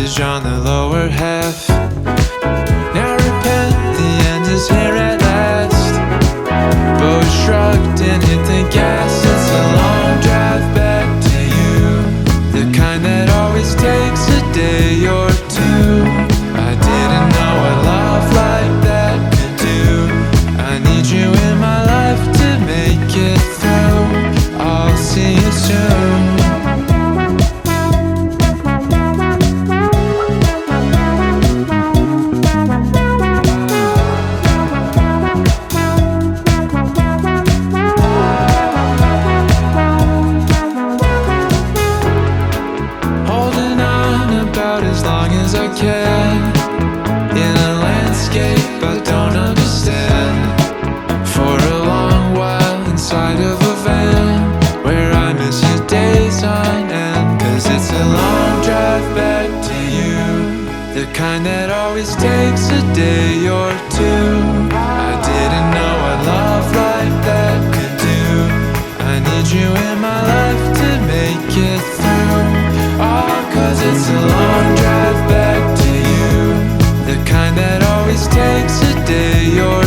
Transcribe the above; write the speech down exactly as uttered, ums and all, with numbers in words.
message on the lower half. Now repent, the end is here at last. Bow shrugged and hit the gas. It's a long drive back to you, the kind that always takes a day or two. I didn't know what love like that could do. I need you in my life to make it through. I'll see you soon. As long as I can, in a landscape I don't understand. For a long while inside of a van, where I miss your days on end. Cause it's a long drive back to you, the kind that always takes a day or two. I didn't know what love like that could do. I need you in my life to make it through. Oh, cause it's a long drive back to you, the kind that always takes a day or